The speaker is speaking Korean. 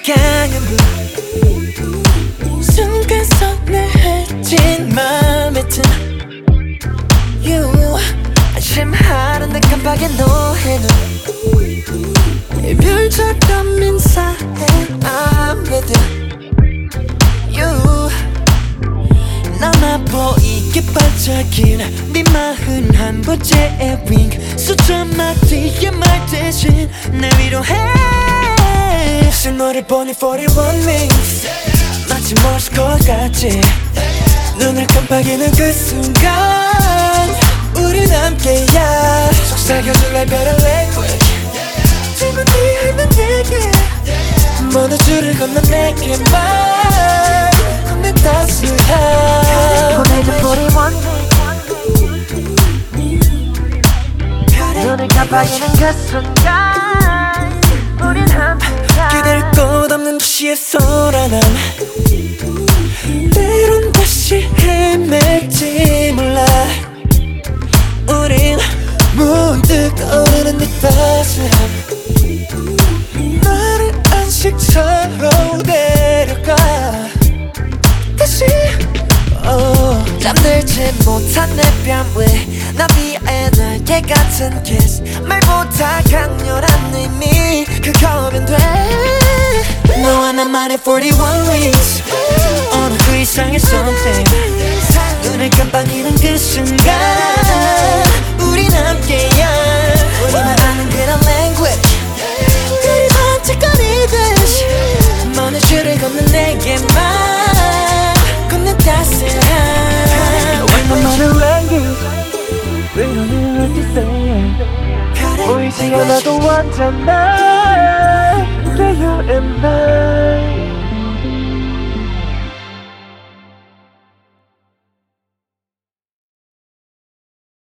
강한 불 순간 서늘해진 맘에 든 You 안심하는데 깜빡이 노래는 이별처럼 인사해 I'm with you 나만 보이게 반짝이는 네 41번째의 윙 수천 마디의 말 대신 내 위로해 다시 너를 보니 41 wings 마치 멋질 것 같지 눈을 깜빡이는 그 순간 우린 함께야 속삭여줄래 better language 지금 네 있는 내게 모든 줄을 건너 내게만 건네 따스한 보내줘 41 눈을 깜빡이는 그 순간 우린 함께야 기댈 곳 없는 도시의 소란함 때론 다시 헤맬지 몰라 우린 문득 떠오르는 네 따스함 나를 안식처로 데려가 다시 잠들지 못한 내 뺨 위 나비의 날개 같은 kiss 말보다 강렬한 의미 그거면 돼 너와 나만의 41 wings 어느 그 이상의 something 눈을 깜빡이는 그 순간 우린 함께야 우리만 아는 그런 language 그리 반짝거리듯이 먼 줄을 걷는 내게만 건넨 따스한 너만의 language We don't know what to say 보이지 않아도 완전 나 Yeah you and I